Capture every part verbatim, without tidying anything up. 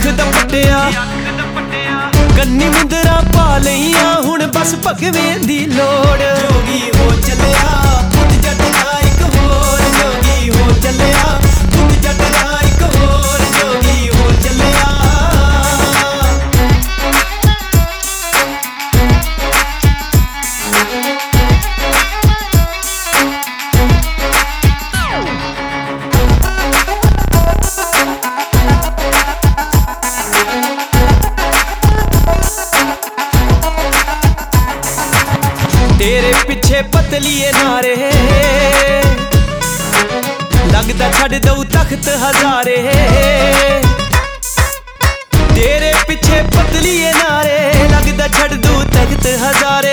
दा पट्टिया गन्नी मुंदरा पा लईयां हुण बस भगवें दी लोड़। जोगी हो चलिया पुत जट दा इक होर, जोगी हो चलिया पुत जट दा इक होर, जोगी हो चलिया। तेरे पिछे पतलिए नारे लगदा छड़ दऊ तख्त हजारे। तेरे पिछे पतलिए नारे लगदा छड़ दऊ तख्त हजारे।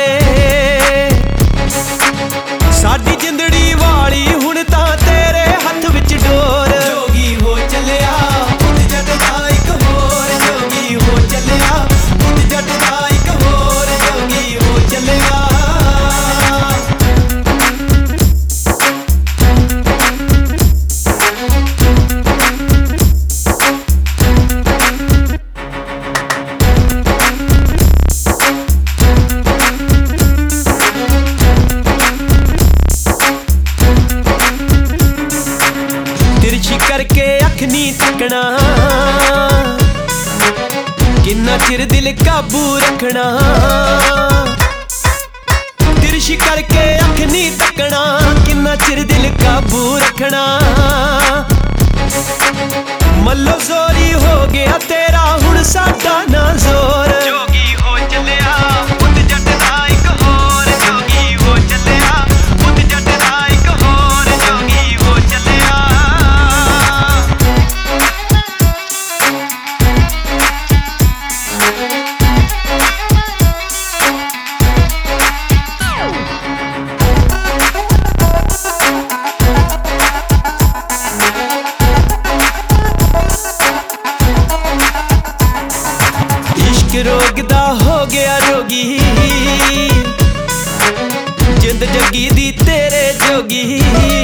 साडी जिंदड़ी वाली हुण तां तेरे हथ विच डोर। जोगी हो चलिया पुत जट दा इक होर, जोगी हो चलिया पुत जट दा इक होर, जोगी हो चलिया। तिरछी करके अख नी तकना, किन्ना चिर दिल काबू रखना। तिरछी करके अख नी तकना, किन्ना चिर दिल काबू रखना। मल्लो जोरी हो गया तेरा हुण साडा ना जोर। जोगी हो चलिया पुत जट दा इक होर, जोगी हो चलिया पुत जट दा इक होर, जोगी हो चलिया। रोग दा हो गया रोगी, जिंद जगी दी तेरे जोगी।